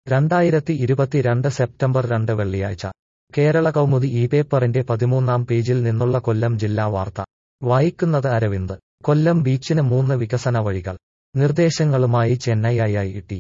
2022 September 2 വെള്ളിയാഴ്ച കേരള കൗമുദി ഈ പേപ്പറിന്റെ 13-ാം പേജിൽ നിന്നുള്ള കൊല്ലം ജില്ലാ വാർത്ത വായിക്കുന്നത് അരവിന്ദ്. കൊല്ലം ബീച്ചിന് 3 വികസന വഴികൾ. നിർദ്ദേശങ്ങളുമായി ചെന്നൈ IIT.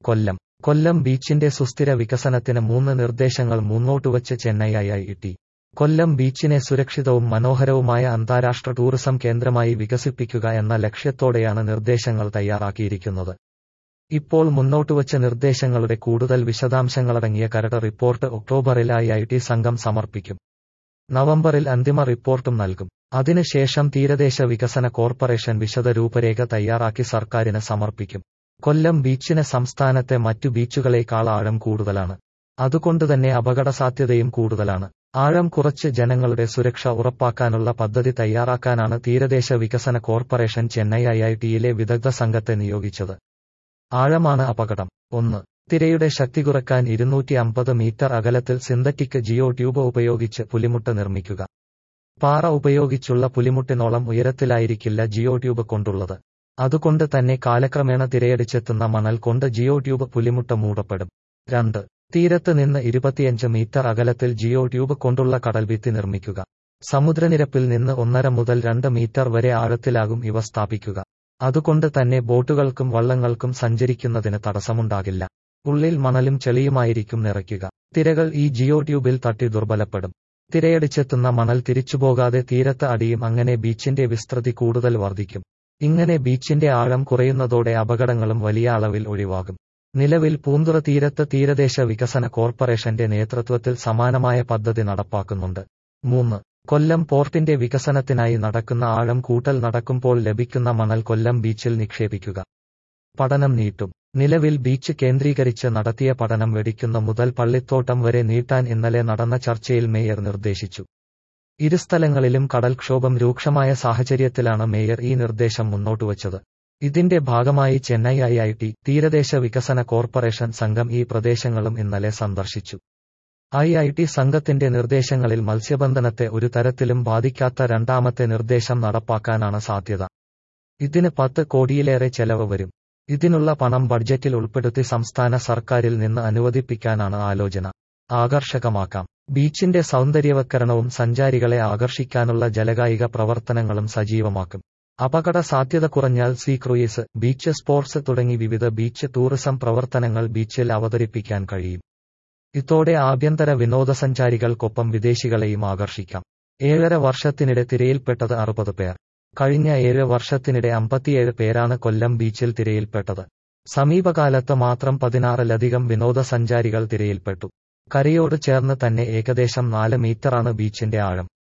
കൊല്ലം ബീച്ചിന്റെ സുസ്ഥിര വികസനത്തിന് 3 നിർദ്ദേശങ്ങൾ മുന്നോട്ടുവച്ച് ചെന്നൈ IIT. കൊല്ലം ബീച്ചിനെ സുരക്ഷിതവും മനോഹരവുമായ അന്താരാഷ്ട്ര ടൂറിസം കേന്ദ്രമായി വികസിപ്പിക്കുക എന്ന ലക്ഷ്യത്തോടെയാണ് നിർദ്ദേശങ്ങൾ തയ്യാറാക്കിയിരിക്കുന്നത്. ഇപ്പോൾ മുന്നോട്ടുവച്ച നിർദ്ദേശങ്ങളുടെ കൂടുതൽ വിശദാംശങ്ങളടങ്ങിയ കരട് റിപ്പോർട്ട് ഒക്ടോബറിൽ IIT സംഘം സമർപ്പിക്കും. നവംബറിൽ അന്തിമ റിപ്പോർട്ടും നൽകും. അതിനുശേഷം തീരദേശ വികസന കോർപ്പറേഷൻ വിശദ രൂപരേഖ തയ്യാറാക്കി സർക്കാരിന് സമർപ്പിക്കും. കൊല്ലം ബീച്ചിന് സംസ്ഥാനത്തെ മറ്റു ബീച്ചുകളേക്കാൾ ആഴം കൂടുതലാണ്. അതുകൊണ്ടുതന്നെ അപകടസാധ്യതയും കൂടുതലാണ്. ആഴം കുറച്ച് ജനങ്ങളുടെ സുരക്ഷ ഉറപ്പാക്കാനുള്ള പദ്ധതി തയ്യാറാക്കാനാണ് തീരദേശ വികസന കോർപ്പറേഷൻ ചെന്നൈ IITയിലെ വിദഗ്ധ സംഘത്തെ നിയോഗിച്ചത്. ആഴമാണ് അപകടം. 1. തിരയുടെ ശക്തി കുറയ്ക്കാൻ 250 മീറ്റർ അകലത്തിൽ സിന്തറ്റിക് ജിയോ ട്യൂബ് ഉപയോഗിച്ച് പുലിമുട്ട് നിർമ്മിക്കുക. പാറ ഉപയോഗിച്ചുള്ള പുലിമുട്ടിനോളം ഉയരത്തിലായിരിക്കില്ല ജിയോ ട്യൂബ് കൊണ്ടുള്ളത്. അതുകൊണ്ട് തന്നെ കാലക്രമേണ തിരയടിച്ചെത്തുന്ന മണൽ കൊണ്ട് ജിയോ ട്യൂബ് പുലിമുട്ട് മൂടപ്പെടും. 2. തീരത്ത് നിന്ന് 25 മീറ്റർ അകലത്തിൽ ജിയോ ട്യൂബ് കൊണ്ടുള്ള കടൽഭിത്തി നിർമ്മിക്കുക. സമുദ്രനിരപ്പിൽ നിന്ന് 1.5 മുതൽ 2 മീറ്റർ വരെ ആഴത്തിലാകും ഇവ സ്ഥാപിക്കുക. അതുകൊണ്ട് തന്നെ ബോട്ടുകൾക്കും വള്ളങ്ങൾക്കും സഞ്ചരിക്കുന്നതിന് തടസ്സമുണ്ടാകില്ല. ഉള്ളിൽ മണലും ചെളിയുമായിരിക്കും നിറയ്ക്കുക. തിരകൾ ഈ ജിയോ ട്യൂബിൽ തട്ടി ദുർബലപ്പെടും. തിരയടിച്ചെത്തുന്ന മണൽ തിരിച്ചുപോകാതെ തീരത്ത് അടിയും. അങ്ങനെ ബീച്ചിന്റെ വിസ്തൃതി കൂടുതൽ വർദ്ധിക്കും. ഇങ്ങനെ ബീച്ചിന്റെ ആഴം കുറയുന്നതോടെ അപകടങ്ങളും വലിയ അളവിൽ ഒഴിവാകും. നിലവിൽ പൂന്തുറ തീരത്ത് തീരദേശ വികസന കോർപ്പറേഷന്റെ നേതൃത്വത്തിൽ സമാനമായ പദ്ധതി നടപ്പാക്കുന്നുണ്ട്. 3. കൊല്ലം പോർട്ടിന്റെ വികസനത്തിനായി നടക്കുന്ന ആഴം കൂട്ടൽ നടക്കുമ്പോൾ ലഭിക്കുന്ന മണൽ കൊല്ലം ബീച്ചിൽ നിക്ഷേപിക്കുക. പഠനം നീട്ടും. നിലവിൽ ബീച്ച് കേന്ദ്രീകരിച്ച് നടത്തിയ പഠനം വെടിക്കുന്ന മുതൽ പള്ളിത്തോട്ടം വരെ നീട്ടാൻ ഇന്നലെ നടന്ന ചർച്ചയിൽ മേയർ നിർദ്ദേശിച്ചു. ഇരുസ്ഥലങ്ങളിലും കടൽക്ഷോഭം രൂക്ഷമായ സാഹചര്യത്തിലാണ് മേയർ ഈ നിർദ്ദേശം മുന്നോട്ടുവച്ചത്. ഇതിന്റെ ഭാഗമായി ചെന്നൈ IIT തീരദേശ വികസന കോർപ്പറേഷൻ സംഘം ഈ പ്രദേശങ്ങളും ഇന്നലെ സന്ദർശിച്ചു. IIT സംഘത്തിന്റെ നിർദ്ദേശങ്ങളിൽ മത്സ്യബന്ധനത്തെ ഒരു തരത്തിലും ബാധിക്കാത്ത രണ്ടാമത്തെ നിർദ്ദേശം നടപ്പാക്കാനാണ് സാധ്യത. ഇതിന് 10 കോടിയിലേറെ ചെലവ് വരും. ഇതിനുള്ള പണം ബഡ്ജറ്റിൽ ഉൾപ്പെടുത്തി സംസ്ഥാന സർക്കാരിൽ നിന്ന് അനുവദിപ്പിക്കാനാണ് ആലോചന. ആകർഷകമാക്കാം. ബീച്ചിന്റെ സൗന്ദര്യവത്കരണവും സഞ്ചാരികളെ ആകർഷിക്കാനുള്ള ജലകായിക പ്രവർത്തനങ്ങളും സജീവമാക്കും. അപകട സാധ്യത കുറഞ്ഞാൽ സീ ക്രൂയിസ്, ബീച്ച് സ്പോർട്സ് തുടങ്ങി വിവിധ ബീച്ച് ടൂറിസം പ്രവർത്തനങ്ങൾ ബീച്ചിൽ അവതരിപ്പിക്കാൻ കഴിയും. ഇതോടെ ആഭ്യന്തര വിനോദസഞ്ചാരികൾക്കൊപ്പം വിദേശികളെയും ആകർഷിക്കാം. 7.5 വർഷത്തിനിടെ തിരയിൽപ്പെട്ടത് 60 പേർ. കഴിഞ്ഞ 7 വർഷത്തിനിടെ 57 പേരാണ് കൊല്ലം ബീച്ചിൽ തിരയിൽപ്പെട്ടത്. സമീപകാലത്ത് മാത്രം 16-ലധികം വിനോദസഞ്ചാരികൾ തിരയിൽപ്പെട്ടു. കരയോട് ചേർന്ന് തന്നെ ഏകദേശം 4 മീറ്ററാണ് ബീച്ചിന്റെ ആഴം.